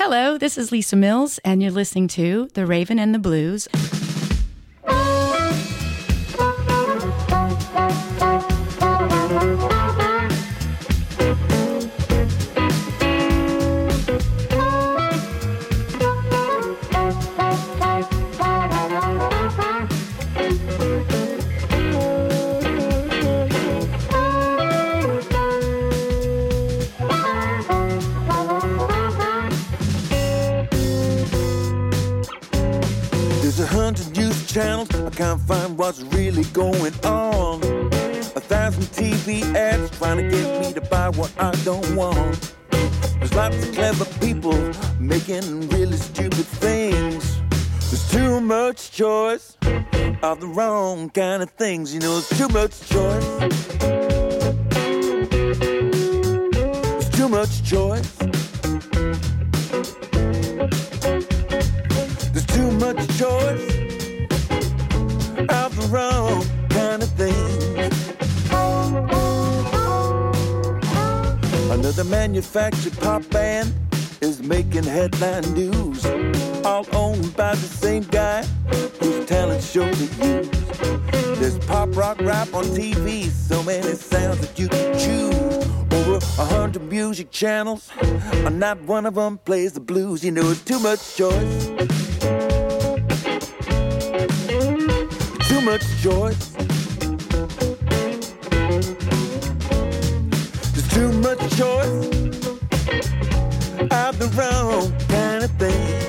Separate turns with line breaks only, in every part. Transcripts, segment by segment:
Hello, this is Lisa Mills, and you're listening to The Raven and the Blues.
Channels, I can't find what's really going on. 1,000 TV ads trying to get me to buy what I don't want. There's lots of clever people making really stupid things. There's too much choice of the wrong kind of things. You know, there's too much choice. There's too much choice. There's too much choice of the wrong kind of things. Another manufactured pop band is making headline news, all owned by the same guy whose talent show they use. There's pop, rock, rap on TV, so many sounds that you can choose. Over 100 music channels, and not one of them plays the blues. You know, it's too much choice. Too much choice. There's too much choice of the wrong kind of thing.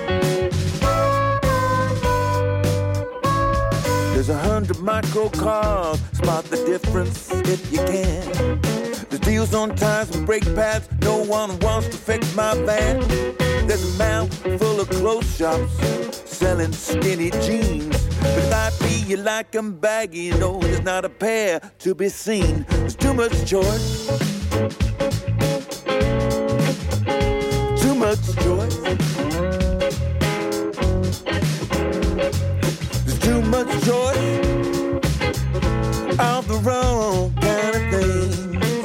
There's 100 micro cars, spot the difference if you can. There's deals on tires and brake pads, no one wants to fix my van. There's a mouth full of clothes shops selling skinny jeans. But if I be you like 'em baggy, you know there's not a pair to be seen. There's too much choice. Too much choice. There's too much choice of the wrong kind of things.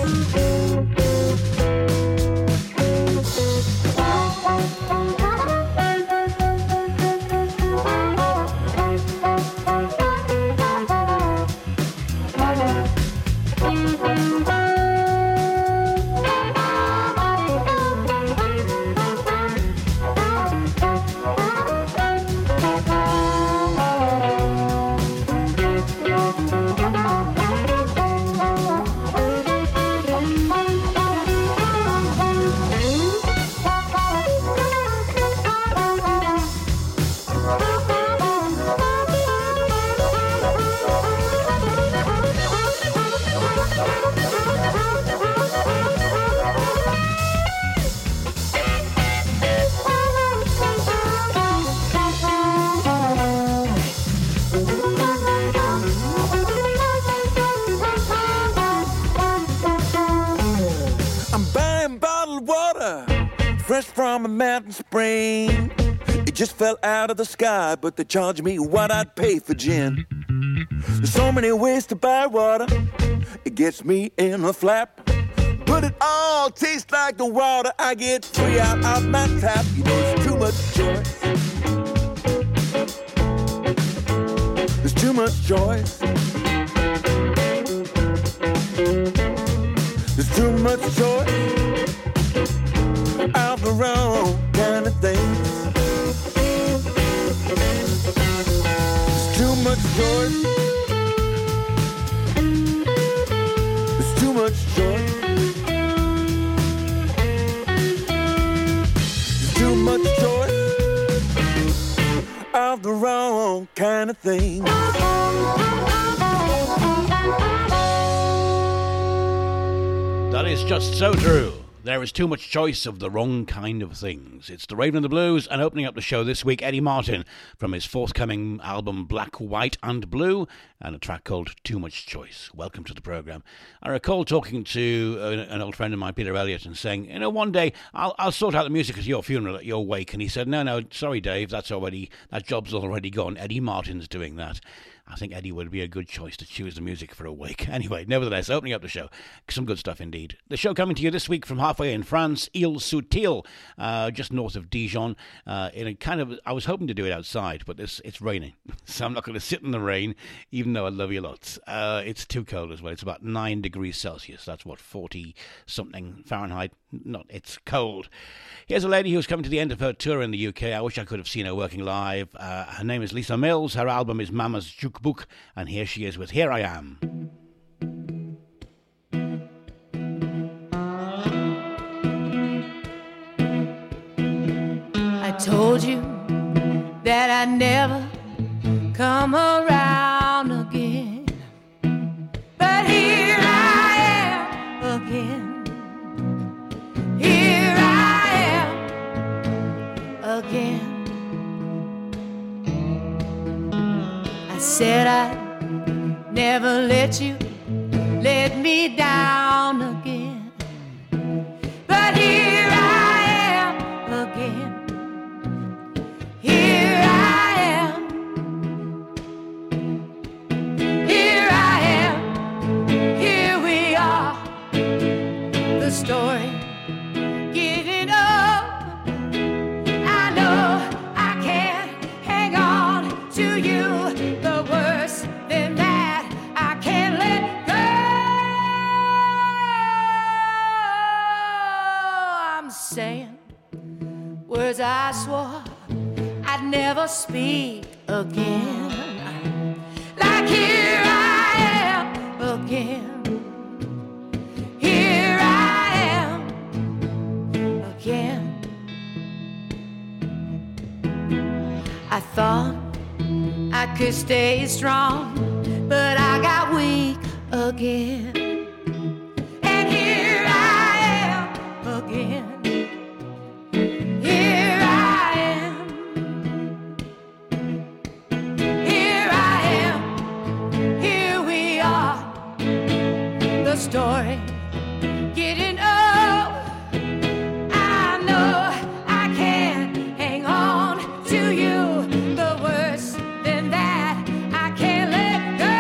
Fresh from a mountain spring. It just fell out of the sky, but they charged me what I'd pay for gin. There's so many ways to buy water, it gets me in a flap. But it all tastes like the water I get free out of my tap. You know it's too much choice. There's too much choice. There's too much choice of the wrong kind of things. There's too much choice. There's too much choice. There's too much choice of the wrong kind of things.
That is just so true. There is too much choice of the wrong kind of things. It's The Raven and the Blues, and opening up the show this week, Eddie Martin from his forthcoming album Black, White and Blue, and a track called Too Much Choice. Welcome to the programme. I recall talking to an old friend of mine, Peter Elliott, and saying, you know, one day I'll sort out the music at your funeral, at your wake. And he said, no, sorry, Dave, that job's already gone. Eddie Martin's doing that. I think Eddie would be a good choice to choose the music for a wake. Anyway, nevertheless, opening up the show, some good stuff indeed. The show coming to you this week from halfway in France, Île-sur-Tille, just north of Dijon. In a kind of, I was hoping to do it outside, but it's raining, so I'm not going to sit in the rain, even though I love you lots. It's too cold as well. It's about 9 degrees Celsius. That's what, 40 something Fahrenheit. It's cold. Here's a lady who's coming to the end of her tour in the UK. I wish I could have seen her working live. Her name is Lisa Mills. Her album is Mama's Jukebook, and here she is with Here I Am.
I told you that I'd never come around again, but here I am again. Here I am again. I said I'd never let you let me down again, but here I am again. Here I am. Here I am. Here we are. The story getting up. I know I can't hang on to you. The worse than that, I can't let go. I'm saying words I swore I'd never speak again. Like here I am again. Here I am again. I thought I could stay strong, but I got weak again. And here I am again. Here I am. Here I am. Here we are. The story getting old. I know I can't hang on to you. The worse than that, I can't let go.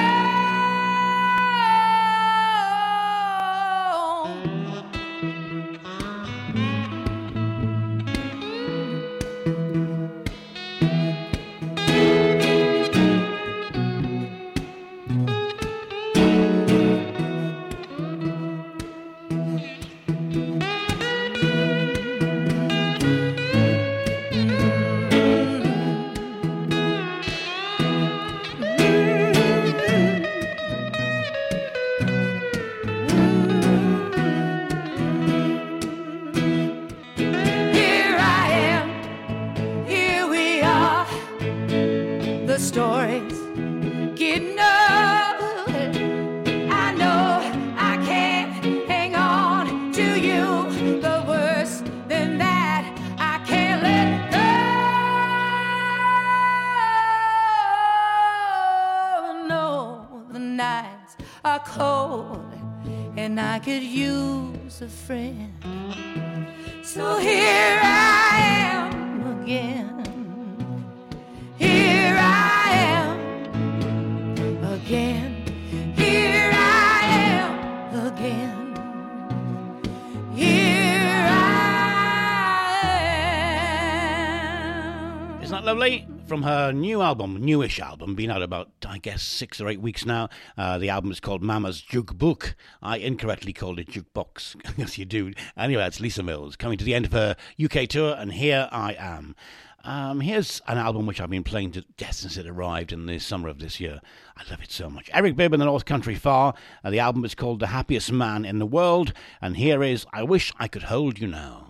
Here I am, here we are. The story's getting old. I know I can't hang on to you. The worse than that, I can't let go. No, the nights are cold, and I could use a friend. So here I am again. Here I am again. Here I am again. Here I am.
Isn't that lovely? From her new album, newish album, been out about, I guess, 6 or 8 weeks now. The album is called Mama's Jukebook. I incorrectly called it Jukebox. Yes, you do. Anyway, that's Lisa Mills, coming to the end of her UK tour, and Here I Am. Here's an album which I've been playing to death since it arrived in the summer of this year. I love it so much. Eric Bibb and the North Country Far. The album is called The Happiest Man in the World, and here is I Wish I Could Hold You Now.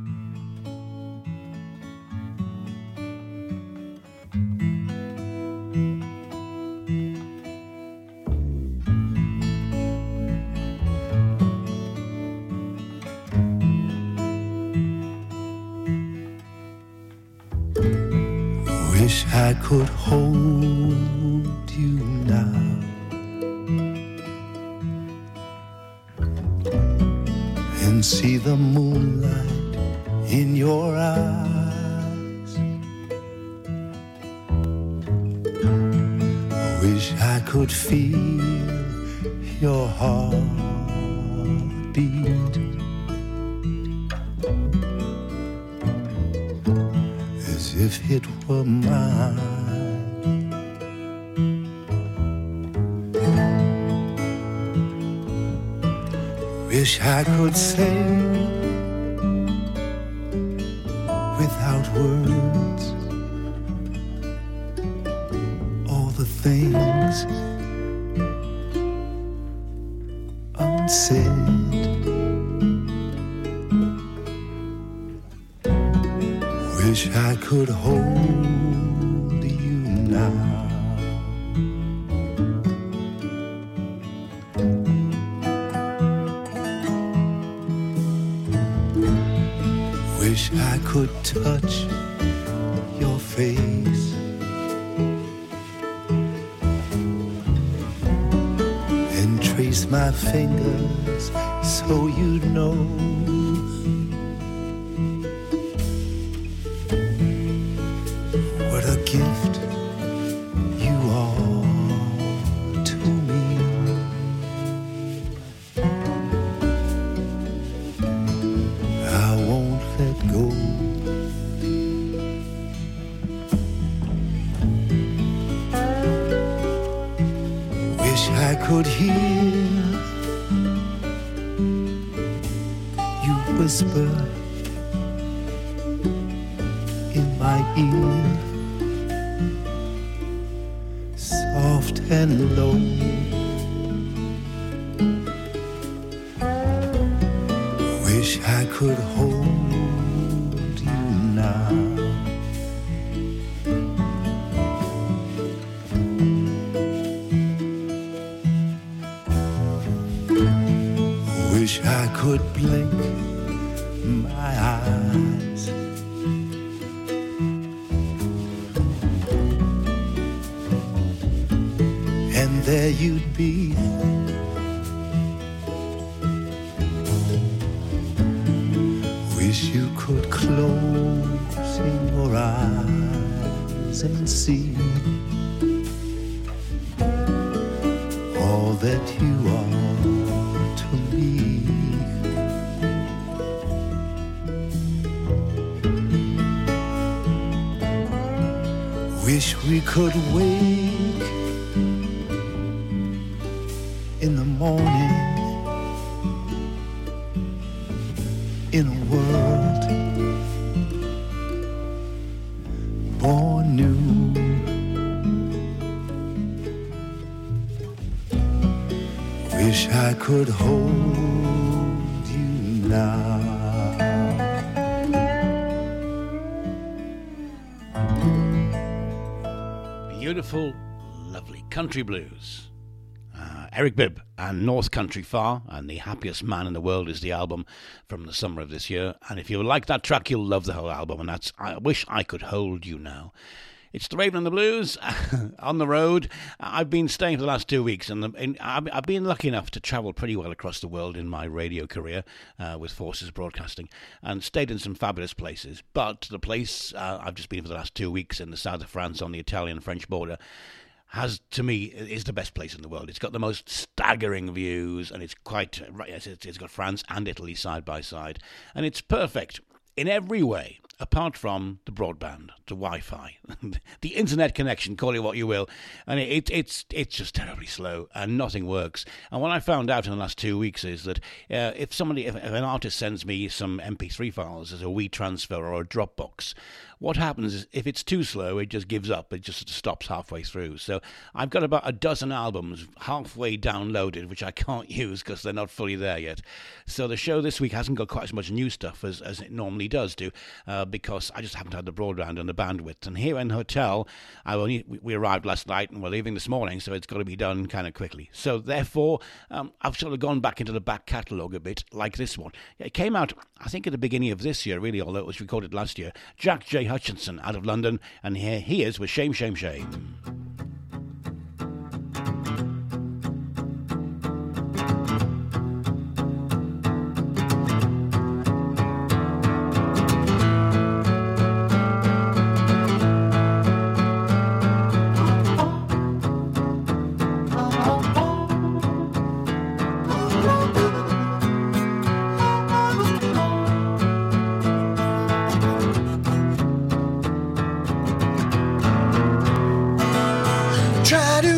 Wish I could hold you now, and see the moonlight in your eyes. Wish I could feel your heartbeat as if it were mine. Wish I could say without words all the things unsaid. Wish I could hold you now. Wish I could touch your face and trace my fingers so you'd know what a gift you are to me. I won't let go. Wish I could hear you whisper in my ear, soft and low. Wish I could hold you now. Wish I could blink my eyes and there you'd be, wish you could close your eyes and see all that you are to me. Wish we could wake in the morning in a world born new. Wish I could hold you now.
Beautiful, lovely country blues. Eric Bibb and North Country Far, and The Happiest Man in the World is the album from the summer of this year. And if you like that track, you'll love the whole album, and that's I Wish I Could Hold You Now. It's the Raven and the Blues on the road. I've been staying for the last 2 weeks, and I've been lucky enough to travel pretty well across the world in my radio career with Forces Broadcasting, and stayed in some fabulous places. But the place I've just been for the last 2 weeks in the south of France on the Italian-French border to me, is the best place in the world. It's got the most staggering views, and it's quite, it's got France and Italy side by side, and it's perfect in every way, apart from the broadband, the Wi-Fi, the internet connection, call it what you will, and it's just terribly slow, and nothing works. And what I found out in the last 2 weeks is that if an artist sends me some MP3 files as a WeTransfer or a Dropbox, what happens is if it's too slow, it just gives up. It just stops halfway through. So I've got about a dozen albums halfway downloaded, which I can't use because they're not fully there yet. So the show this week hasn't got quite as much new stuff as it normally does do, because I just haven't had the broadband and the bandwidth. And here in the hotel, we arrived last night and we're leaving this morning, so it's got to be done kind of quickly. So therefore, I've sort of gone back into the back catalogue a bit, like this one. It came out, I think, at the beginning of this year, really, although it was recorded last year. Jack J. Hutchinson out of London, and here he is with Shame, Shame, Shame.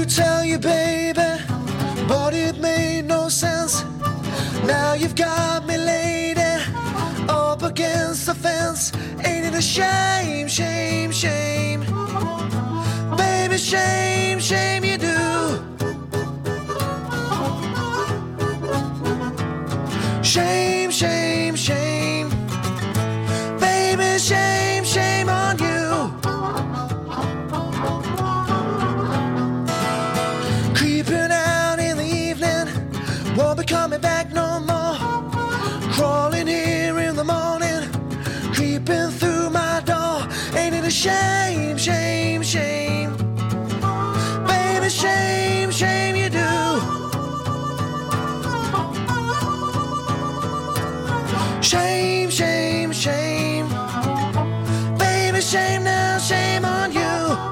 to tell you, baby, but it made no sense. Now you've got me, lady, up against the fence. Ain't it a shame, shame, shame? Baby, shame, shame you do. Shame, shame, shame. Baby, shame, shame on you. Creeping out in the evening, won't be coming back no more. Crawling here in the morning, creeping through my door. Ain't it a shame, shame, shame? Baby, shame, shame you do. Shame, shame, shame. Baby, shame now, shame on you.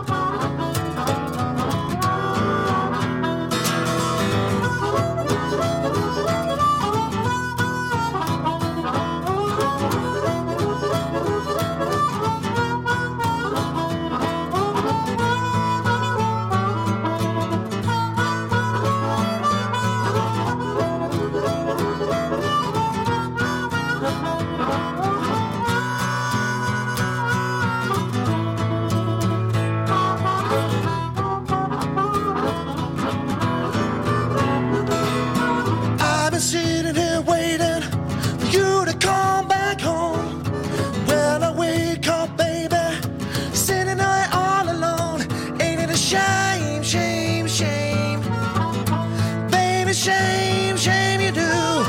Sitting here waiting for you to come back home. When I wake up, baby, sitting there all alone. Ain't it a shame, shame, shame? Baby, shame, shame you do.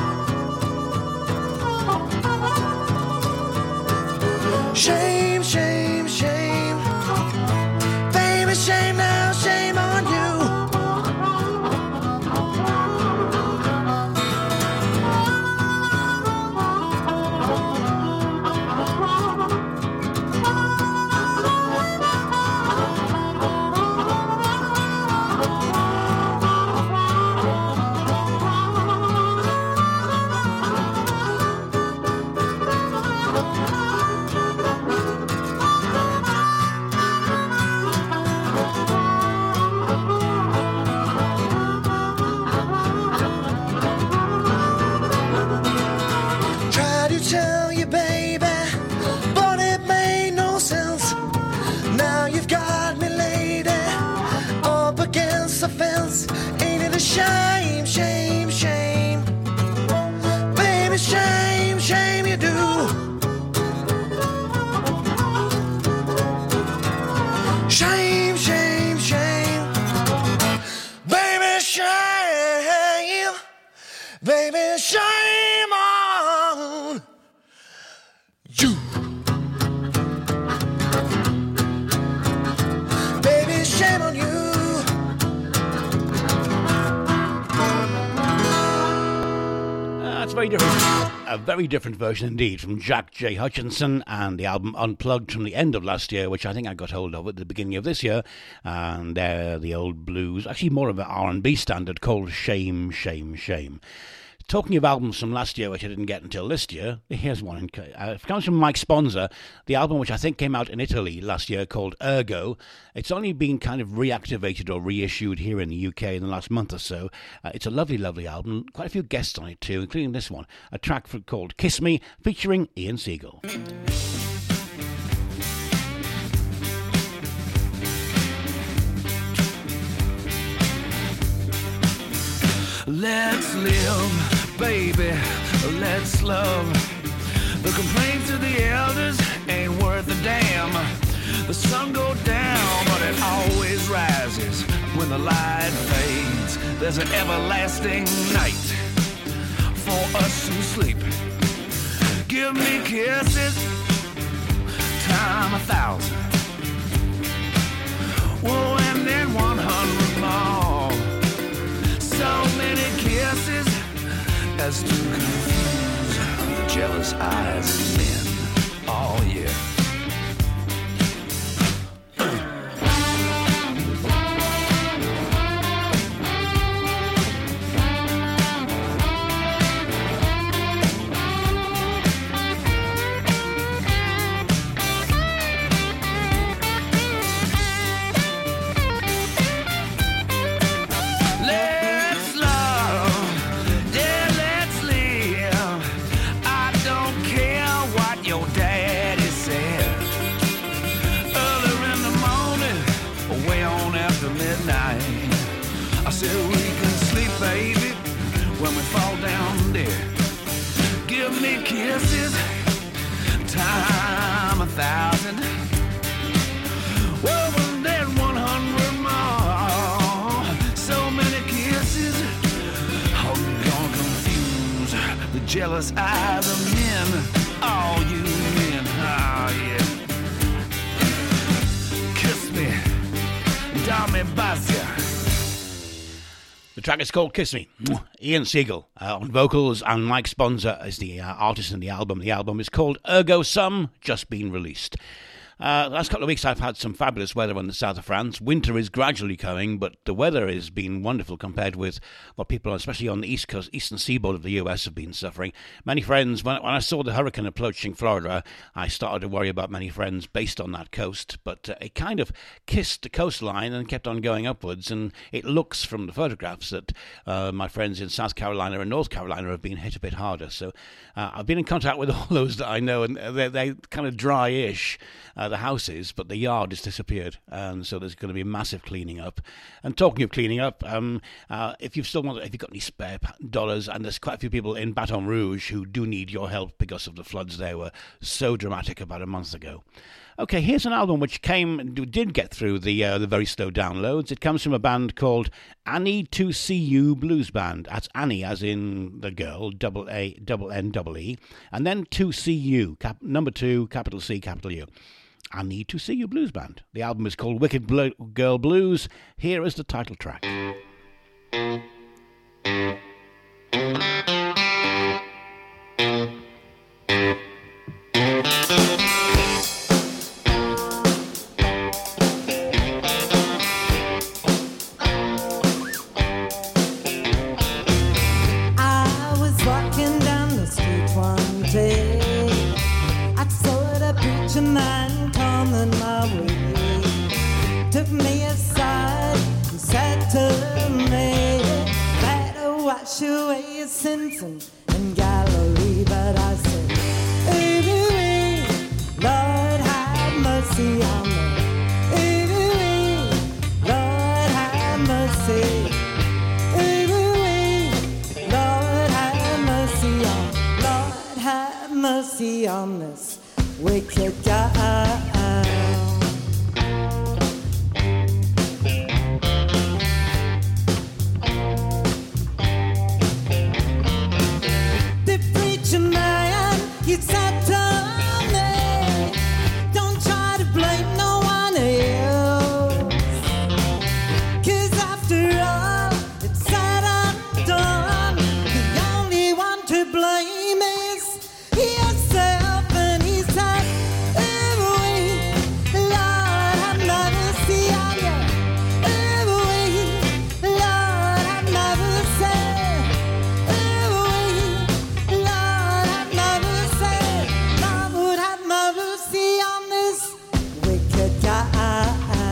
Shame, shame, shame. Baby, shame now, shame on you. Tried to tell you, baby, but it made no sense. Now you've got me, lady, up against the fence. Ain't it a shame, shame, shame? Baby, shame, shame you do. Shame, shame, shame. Baby, shame. Baby, shame on you. Baby, shame on you.
That's very different. A very different version indeed from Jack J. Hutchinson and the album Unplugged from the end of last year, which I think I got hold of at the beginning of this year. And the old blues, actually more of an R&B standard called Shame, Shame, Shame. Talking of albums from last year, which I didn't get until this year, here's one. It comes from Mike Sponza, the album which I think came out in Italy last year called Ergo. It's only been kind of reactivated or reissued here in the UK in the last month or so. It's a lovely, lovely album. Quite a few guests on it too, including this one, a track called Kiss Me, featuring Ian Siegel.
Let's live, baby, let's love. The complaints of the elders ain't worth a damn. The sun goes down, but it always rises. When the light fades, there's an everlasting night for us who sleep. Give me kisses, time 1,000. Whoa, and then 100 more. So many kisses as to confuse the jealous eyes of men. Oh yeah. I'm 1,000. Well, then 100 more. So many kisses, oh, gonna confuse the jealous eyes of men. All you men, oh yeah. Kiss me, dame basia.
The track is called Kiss Me. Ian Siegel on vocals, and Mike Sponza is the artist in the album. The album is called Ergo Sum, just been released. The last couple of weeks I've had some fabulous weather in the south of France. Winter is gradually coming, but the weather has been wonderful compared with what people, especially on the east coast, eastern seaboard of the US, have been suffering. Many friends, when I saw the hurricane approaching Florida, I started to worry about many friends based on that coast, but it kind of kissed the coastline and kept on going upwards, and it looks from the photographs that my friends in South Carolina and North Carolina have been hit a bit harder. So I've been in contact with all those that I know, and they're kind of dry-ish, the houses, but the yard has disappeared, and so there's going to be massive cleaning up. And talking of cleaning up, if you've got any spare dollars, and there's quite a few people in Baton Rouge who do need your help because of the floods they were so dramatic about a month ago. Okay, here's an album which did get through the very slow downloads. It comes from a band called Annie to See You Blues Band. That's Annie as in the girl, N-E-E, and then To See You, number 2, capital C, capital U. I Need to See You Blues Band. The album is called Wicked Girl Blues. Here is the title track.
I was walking down the street one day. I saw the preacher man coming my way. Took me aside and said to me, better wash away your sins in Galilee. But I said, ooh, Lord have mercy on me. Ooh, Lord have mercy. Ooh, Lord have mercy on, Lord have mercy on this wicked guy. The preacher man, he said to me, don't try to blame no one else, 'cause after all, it's said and done. The only one to blame is yourself. And he said, ooh, Lord have mercy on you. Ooh, Lord have mercy. Ooh, Lord have mercy. Lord have mercy on this wicked guy.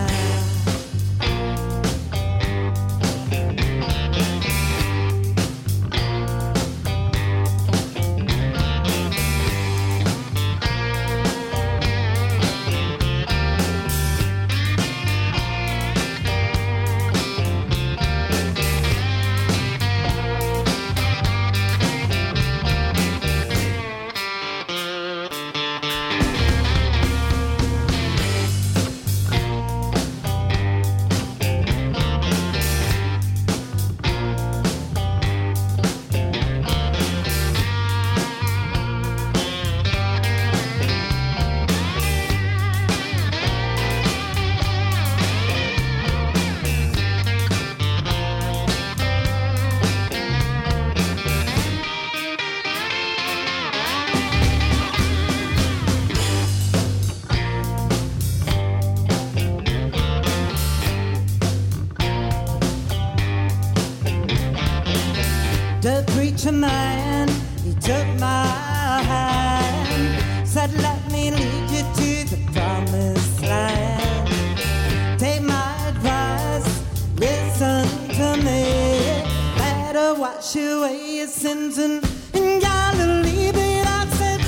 The preacher man, he took my hand, said, let me lead you to the promised land. Take my advice, listen to me. Better wash away your sins in Galilee. But I said,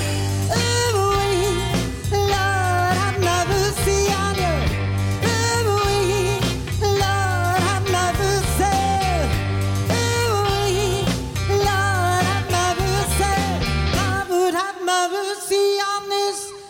ooh, Lord have mercy on you. Ooh, Lord have mercy. Lord have mercy on this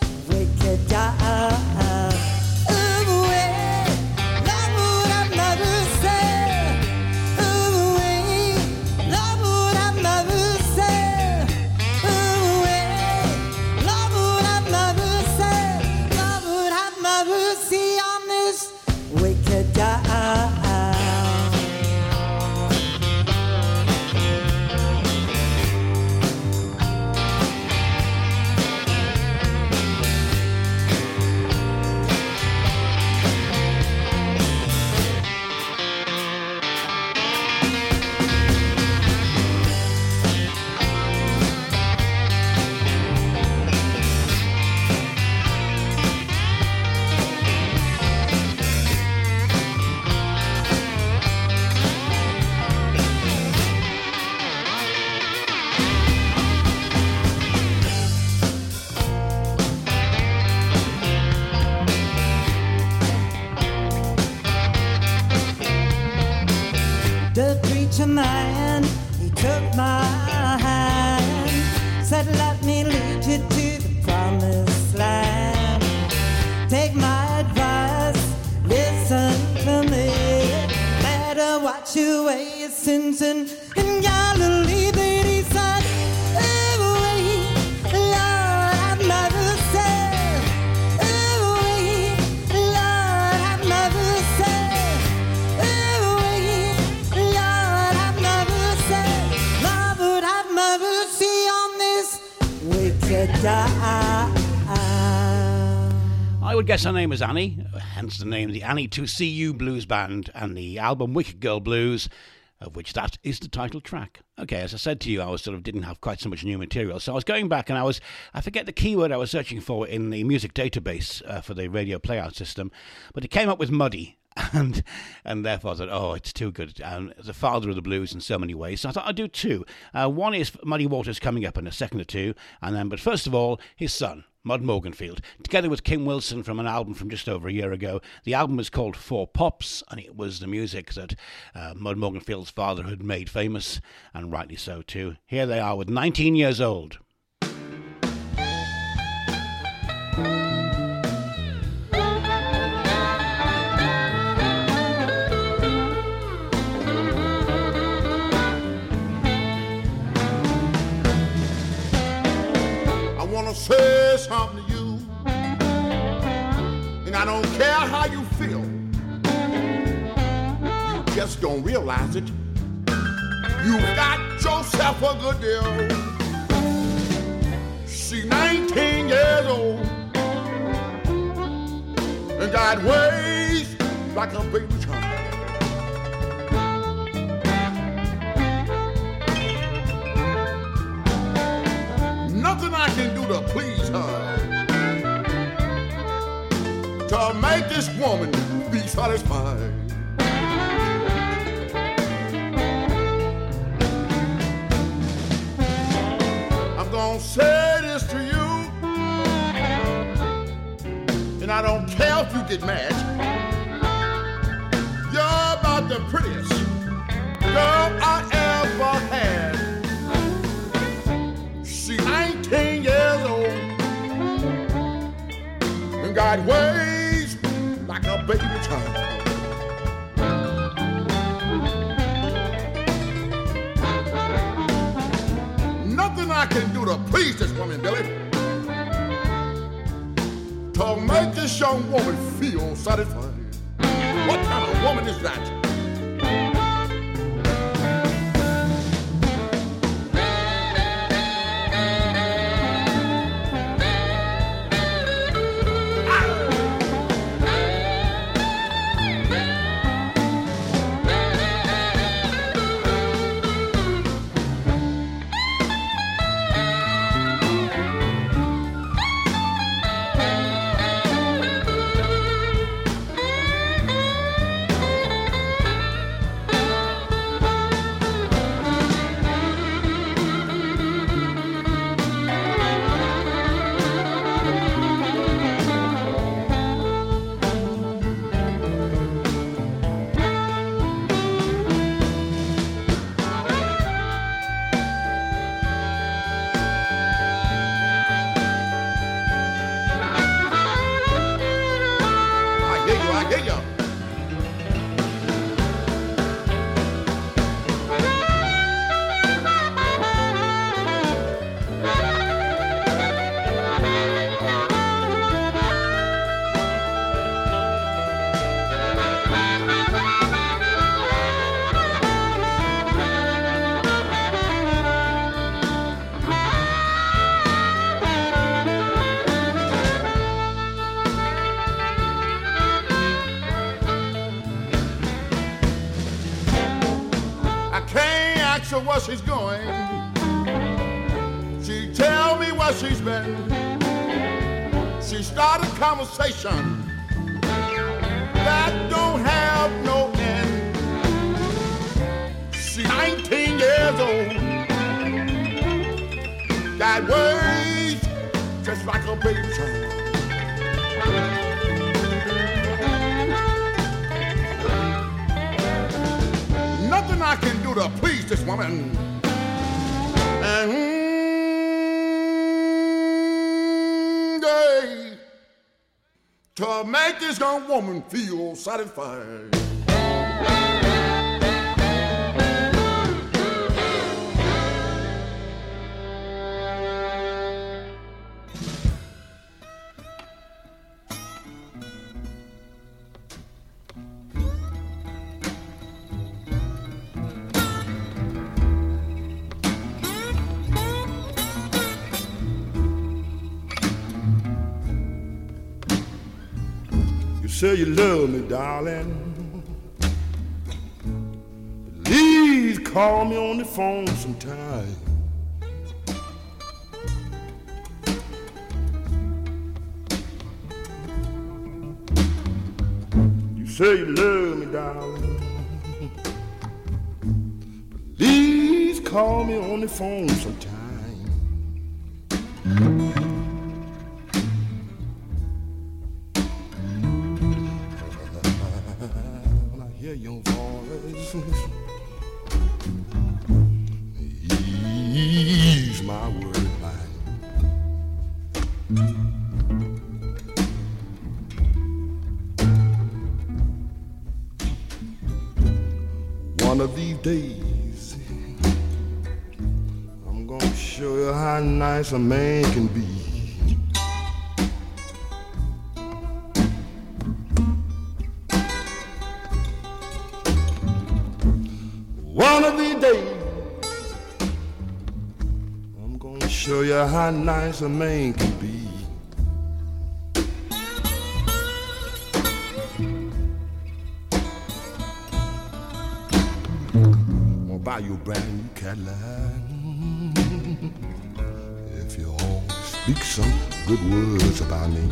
my advice. Listen to me. Better watch your ways, since in Galilee they said, "Away, Lord, have mercy. Away, Lord, have mercy. Away, Lord, have mercy. Lord, have mercy on this wicked guy."
I would guess her name is Annie, hence the name, the Annie to See You Blues Band, and the album Wicked Girl Blues, of which that is the title track. Okay, as I said to you, I didn't have quite so much new material, so I was going back and I forget the keyword I was searching for in the music database for the radio playout system, but it came up with Muddy. And therefore I thought, oh, it's too good. The father of the blues in so many ways. So I thought I'd do two. One is Muddy Waters coming up in a second or two, but first of all, his son, Mud Morganfield, together with Kim Wilson from an album from just over a year ago. The album was called Four Pops, and it was the music that Mud Morganfield's father had made famous, and rightly so too. Here they are with 19 Years Old.
I wanna say something to you, and I don't care how you feel, you just don't realize it. You've got yourself a good deal. She's 19 years old and got waist like a baby child. Nothing I can do to please her, to make this woman be satisfied. I'm gonna say this to you, and I don't care if you get mad. You're about the prettiest girl I ever had. She's 19 years old and got waist like a baby child. Nothing I can do to please this woman, Billy, to make this young woman feel satisfied. What kind of woman is that? Where she's going, she tell me where she's been. She started conversation that don't have no end. She's 19 years old, got waist just like a baby child. Nothing I can do to please this woman. And to make this young woman feel satisfied. Say you love me, darling. Please call me on the phone sometime. You say you love me, darling. Please call me on the phone sometime. Your voice, ease my word line. One of these days, I'm gonna show you how nice a man can be. One of these days, I'm gonna show you how nice a man can be. I'm gonna buy you a brand new Cadillac if you always speak some good words about me.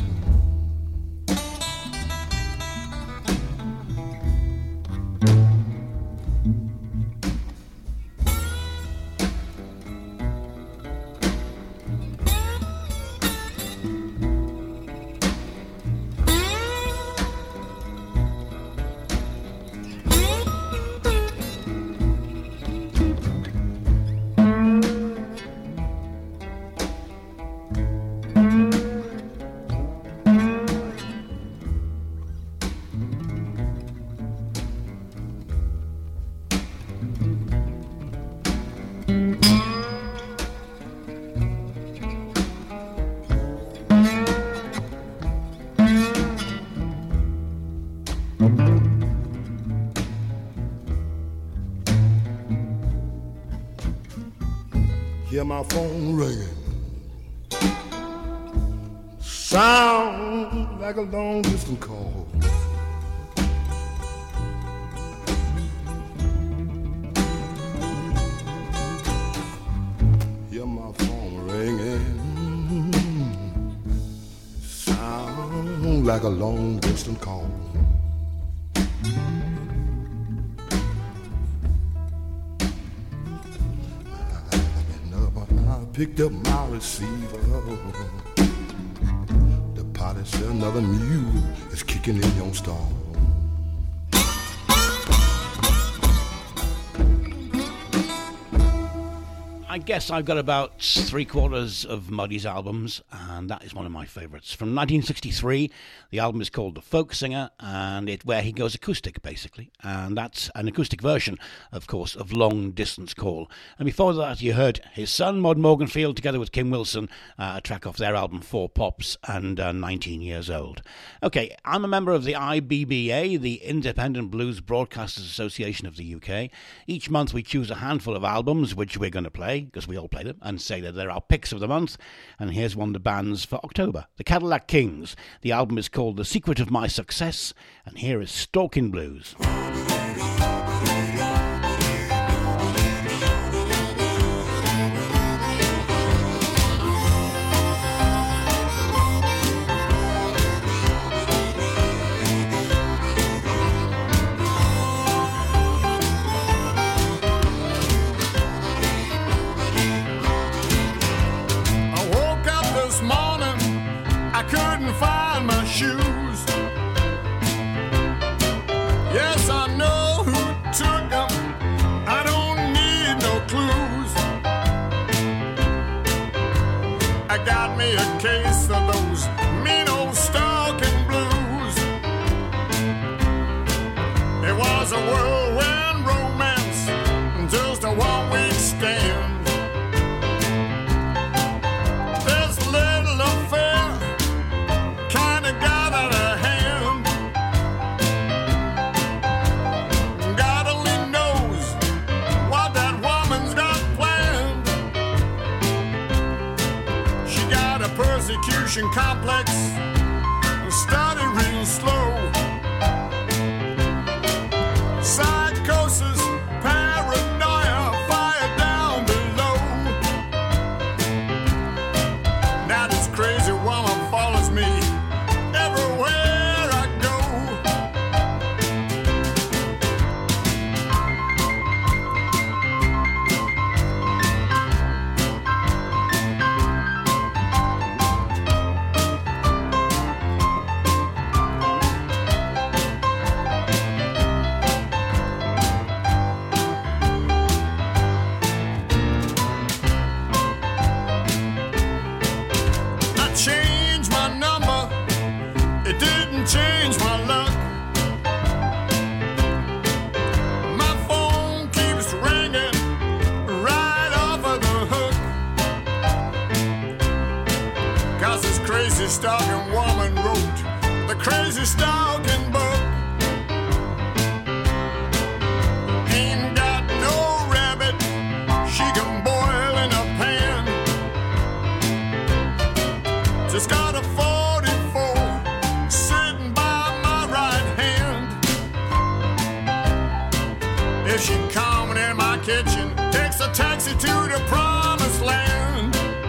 Hear my phone ringing, sound like a long distance call. Hear my phone ringing, sound like a long distance call. Picked up my receiver. The party said another mule is kicking in your stall.
I guess I've got about 3/4 of Muddy's albums, and that is one of my favourites. From 1963, the album is called The Folk Singer, and where he goes acoustic, basically. And that's an acoustic version, of course, of Long Distance Call. And before that, you heard his son, Mud Morganfield, together with Kim Wilson, a track off their album Four Pops and 19 Years Old. Okay, I'm a member of the IBBA, the Independent Blues Broadcasters Association of the UK. Each month we choose a handful of albums, which we're going to play, because we all play them, and say that they're our picks of the month. And here's one of the bands for October, the Cadillac Kings. The album is called The Secret of My Success, and here is Stalking Blues.
Couldn't find my shoes. Yes, I know who took them. I don't need no clues. I got me a case of those mean old stalking blues. a whirlwind romance, just a 1 week stand. This little affair kinda got out of hand. God only knows what that woman's got planned. She got a persecution complex, started real slow. Psychosis, paranoia, fire down below. Now this crazy woman follows me everywhere I go. I changed my number, it didn't change my luck. My phone keeps ringing right off of the hook. 'Cause this crazy stalking woman wrote the crazy stalking book. Ain't got no rabbit she can boil in a pan. Just got a 44 sitting by my right hand. If she coming in my kitchen, takes a taxi to the promised land.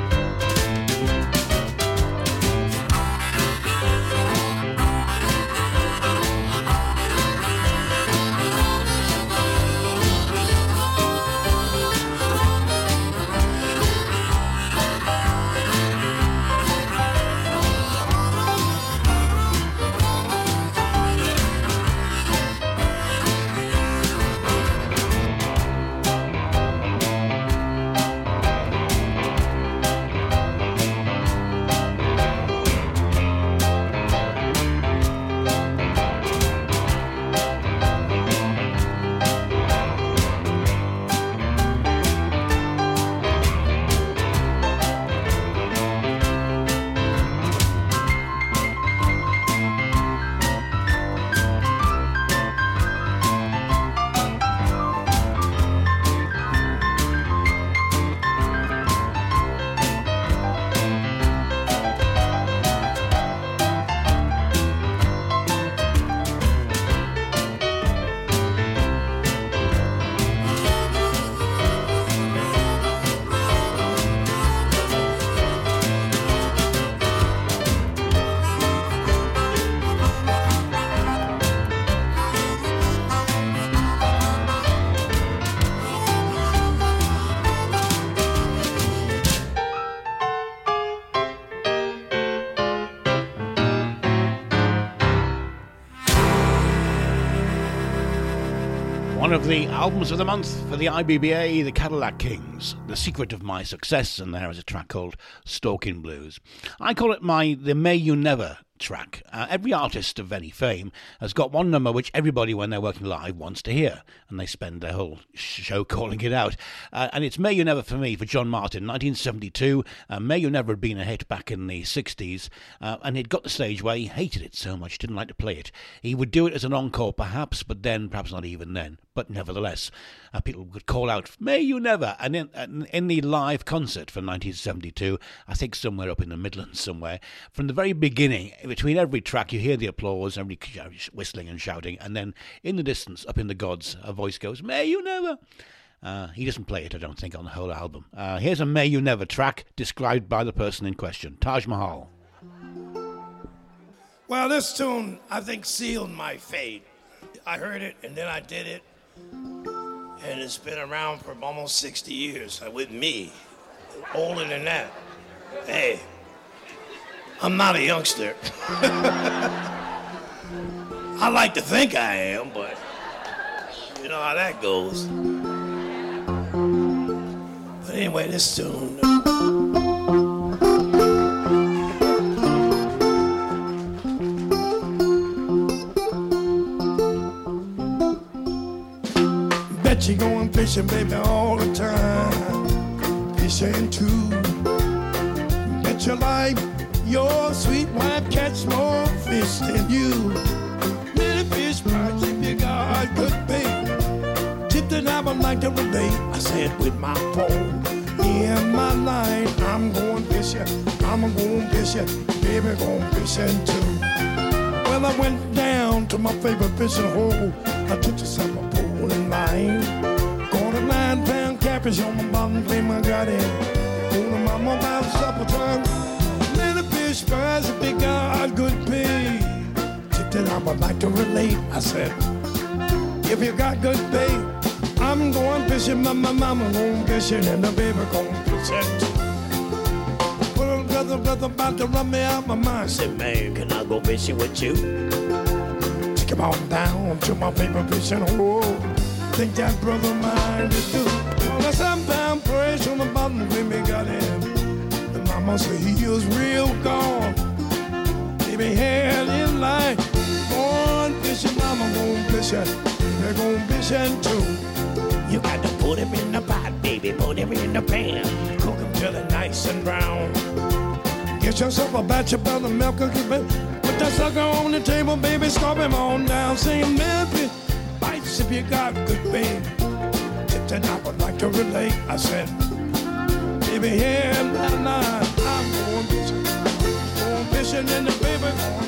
One of the albums of the month for the IBBA, the Cadillac Kings, The Secret of My Success, and there is a track called Stalking Blues. I call it the May You Never track. Every artist of any fame has got one number which everybody, when they're working live, wants to hear, and they spend their whole show calling it out. And it's May You Never for me, for John Martin, 1972. May You Never had been a hit back in the 60s, and it got to the stage where he hated it so much, didn't like to play it. He would do it as an encore, perhaps, but then, perhaps not even then. But nevertheless, people would call out, May You Never! And in the live concert for 1972, I think somewhere up in the Midlands somewhere, from the very beginning, between every track, you hear the applause, everybody whistling and shouting, and then in the distance, up in the gods, a voice goes, May You Never! He doesn't play it, I don't think, on the whole album. Here's a May You Never track described by the person in question, Taj Mahal.
Well, this tune, I think, sealed my fate. I heard it, and then I did it, and it's been around for almost 60 years with me. Older than that. Hey, I'm not a youngster. I like to think I am, but you know how that goes. But anyway, this tune... Bet you going fishing, baby, all the time. Fishing too. Bet your life your sweet wife catch more fish than you. Many fish bites if you got good bait. Tip that I would like to relate. I said with my pole in my line, I'm going fishing. I'm going fishing, baby, going fishing too. Well, I went down to my favorite fishing hole. I took to some pole and line. Caught a 9-pound catfish on my bottom, claim I got it. On the mama about supper time. Little fish fries, a big God, good pay. Tip that I would like to relate. I said, if you got good bait, I'm going fishing, my mama going fishing, and the baby going fishing too. Brother about to run me out my mind. Said, man, can I go fishing with you? Take him on down to my favorite fishing hole. Think that brother of mine is too. On a 7-pound perch on the bottom, we me got him. The mama said he was real gone. Baby had in line. Going fishing, mama going fishing. They're going fishing too. You got to put him in the pot, baby. Put him in the pan. Cook him till they're nice and brown. Get yourself a batch of buttermilk cookies, baby. Put that sucker on the table, baby. Scarf him on down. Sing Memphis bites if you got good bait. Tip that I would like to relate. I said, baby, here and now, I'm going fishing. Going fishing in the baby.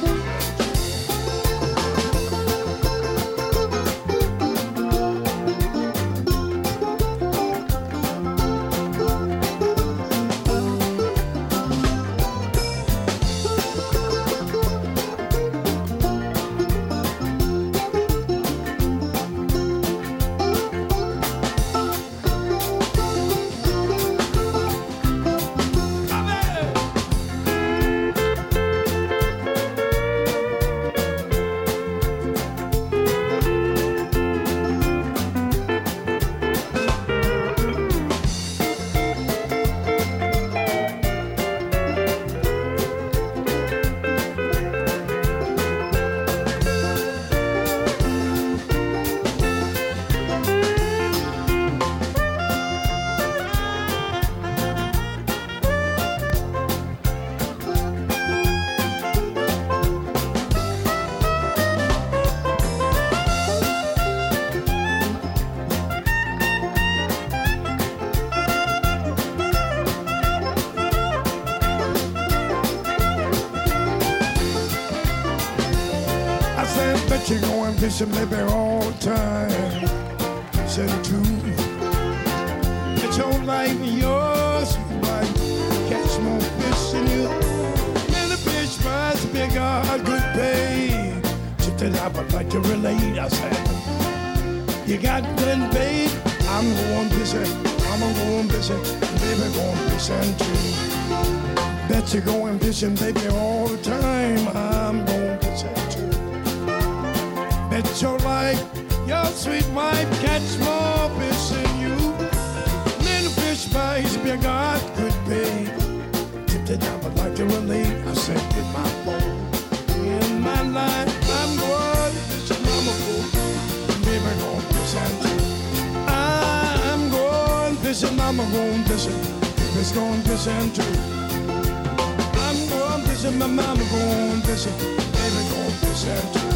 You going fishing, baby, all the time. Said too. It's your life and yours, right? Catch more fish than you. Many fish fries, big God, good pay. Tip that I would like to relate. I said, you got good bait. I'm going fishing. I'm going fishing. Baby, going fishing too. Bet you going fishing, baby, all the time. I'm going fishing too. Bet your life, your sweet wife catch more fish than you. Little fish bites, big God could pay. Tip that I would like to relate. I said with my phone in my life, I'm going fishing, I'm a fool. Baby, going fishing too. I'm going fishing, I'm going fishing. Baby's going fishing too. I'm going fishing, my mama going fishing. Baby, going fishing too.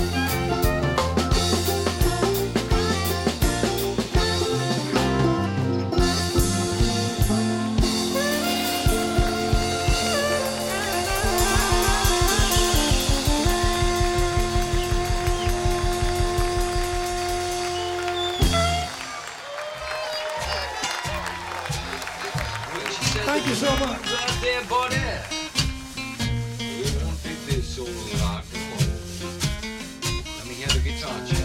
Thank you so much.
Right there, buddy. We wanted this all rock and roll. Let me hear the guitar, Chad.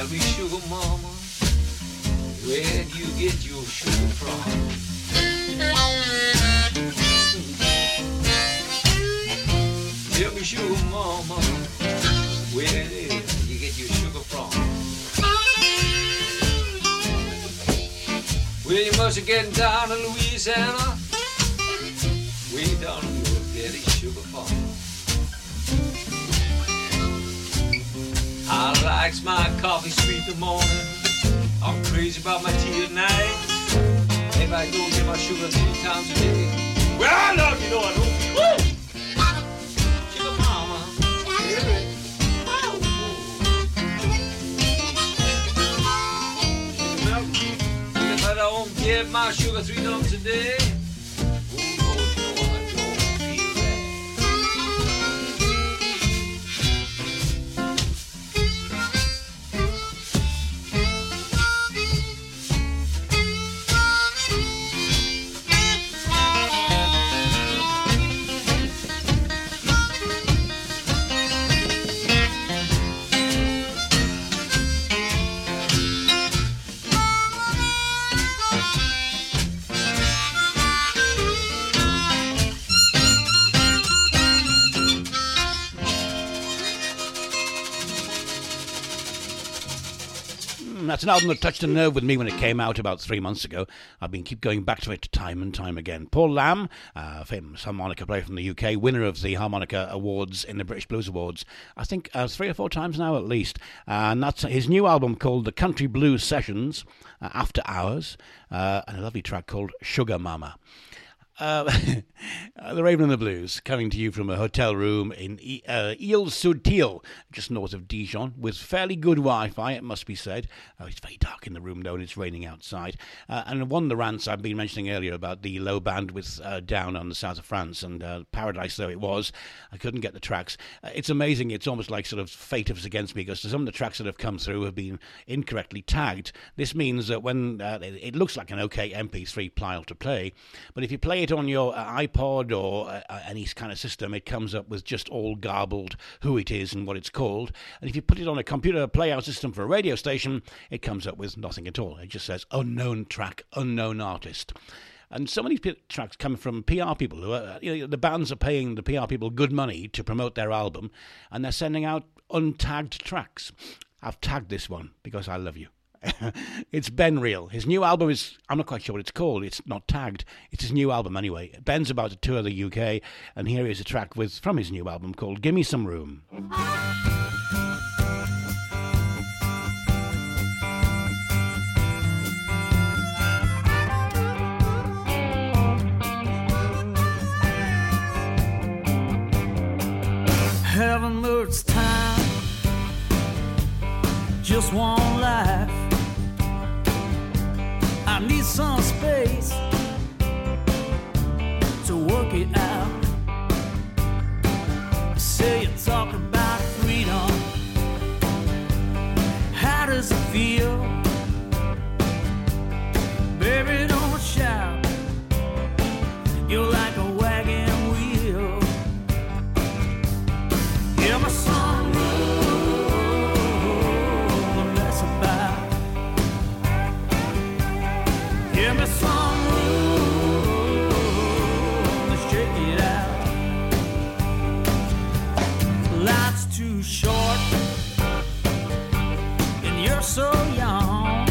Tell me, sugar mama, where do you get your sugar from? Tell me, sugar mama, where do you get your sugar from? Well, you must have getting down to Louisiana, way down to your daddy's sugar farm. I likes my coffee sweet in the morning. I'm crazy about my tea at night. If I go get my sugar 3 times a day, well, I love you, know I do. Woo! Sugar mama, baby. If I don't get my sugar 3 times a day,
That's an album that touched a nerve with me when it came out about 3 months ago. I've been keep going back to it time and time again. Paul Lamb, famous harmonica player from the UK, winner of the Harmonica Awards in the British Blues Awards, I think 3 or 4 times now at least. And that's his new album called The Country Blues Sessions, After Hours, and a lovely track called Sugar Mama. The Raven and the Blues, coming to you from a hotel room in Île-sur-Tille, just north of Dijon, with fairly good Wi-Fi, it must be said. It's very dark in the room, though, and it's raining outside. And one of the rants I've been mentioning earlier about the low bandwidth down on the south of France, and Paradise though it was, I couldn't get the tracks. It's amazing. It's almost like sort of fate is against me, because some of the tracks that have come through have been incorrectly tagged. This means that when it looks like an OK MP3 file to play, but if you play it on your iPod or any kind of system, it comes up with just all garbled who it is and what it's called. And if you put it on a computer playout system for a radio station, it comes up with nothing at all. It just says unknown track, unknown artist. And some of these tracks come from PR people who are, the bands are paying the PR people good money to promote their album, and they're sending out untagged tracks. I've tagged this one because I love you. It's Ben Real. His new album is, I'm not quite sure what it's called. It's not tagged. It's his new album anyway. Ben's about to tour the UK, and here is a track from his new album called Gimme Some Room.
Heaven moves time, just one life. I need some space to work it out. Say you talk about freedom. How does it feel? Baby, don't shout. You're like a wagon wheel. Give me some room, that's about. Give me some room to shake it out. Life's too short, and you're so young.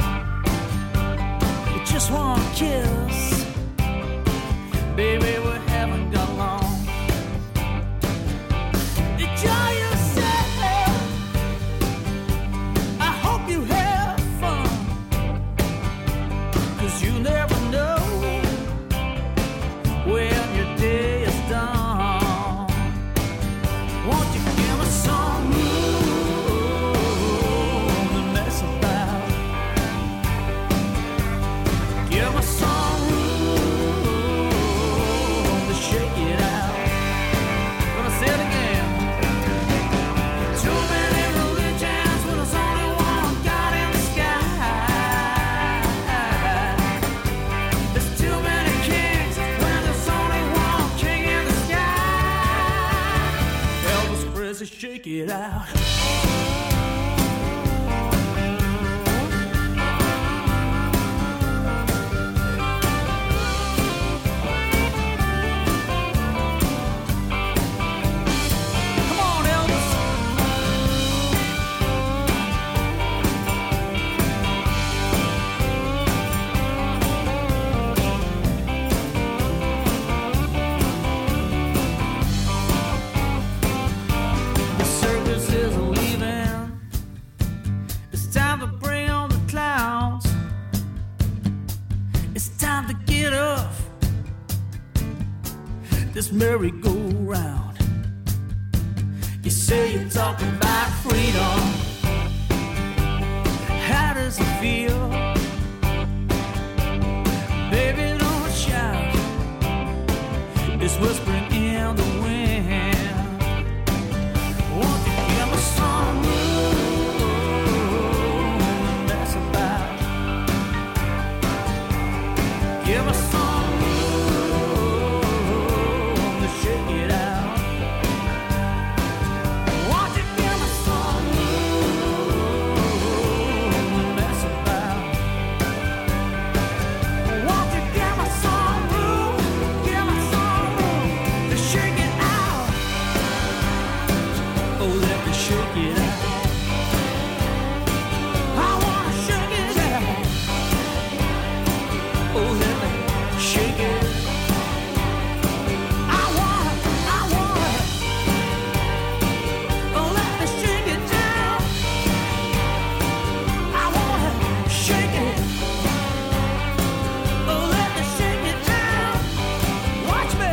You just want a kiss, baby, we haven't got long. Enjoy yourself, I hope you have fun, 'cause you never know when your day is done. Won't you give me some room to mess about? Give me some room to shake it out. Gonna say it again. Too many religions when there's only one God in the sky. There's too many kings when there's only one king in the sky. Elvis Presley, shake it out.
this merry-go-round. You say you're talking about freedom. How does it feel? Baby, don't shout. It's whispering in the wind. Won't you give me some room? That's about. Give us some room to shake it out. Won't you give me some room? That's about. Won't you give me some room? Give me some room to shake it out. Oh, let me shake it out. I wanna shake it out. Oh, let me shake it. I want it. Oh, let me shake it down. I want it. Shake it. Oh, let me shake it down. Watch me.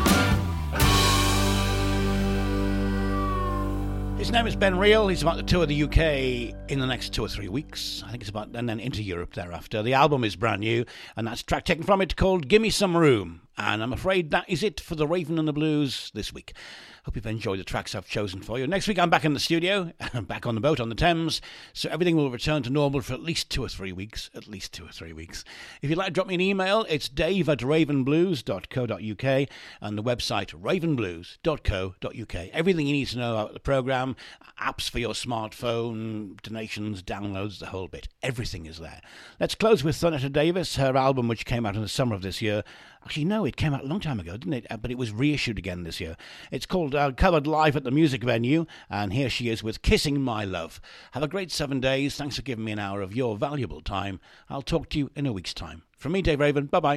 His name is Ben Reel. He's about to tour the UK in the next 2 or 3 weeks. I think it's about, and then into Europe thereafter. The album is brand new, and that's a track taken from it called Gimme Some Room. And I'm afraid that is it for the Raven and the Blues this week. Hope you've enjoyed the tracks I've chosen for you. Next week I'm back in the studio, back on the boat on the Thames, so everything will return to normal for at least 2 or 3 weeks. At least 2 or 3 weeks. If you'd like to drop me an email, it's dave@ravenblues.co.uk and the website ravenblues.co.uk. Everything you need to know about the programme, apps for your smartphone, donations, downloads, the whole bit. Everything is there. Let's close with Thunetta Davis, her album which came out in the summer of this year. Actually, no, it came out a long time ago, didn't it? But it was reissued again this year. It's called Covered Live at the Music Venue, and here she is with Kissing My Love. Have a great 7 days. Thanks for giving me an hour of your valuable time. I'll talk to you in a week's time. From me, Dave Raven, bye-bye.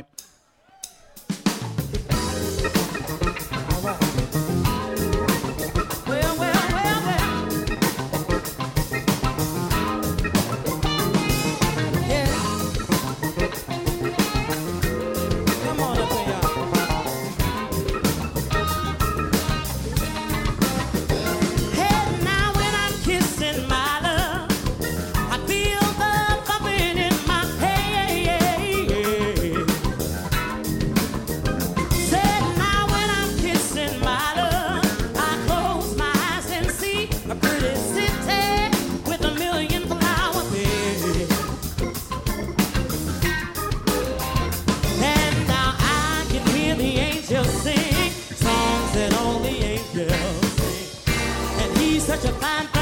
Such a fine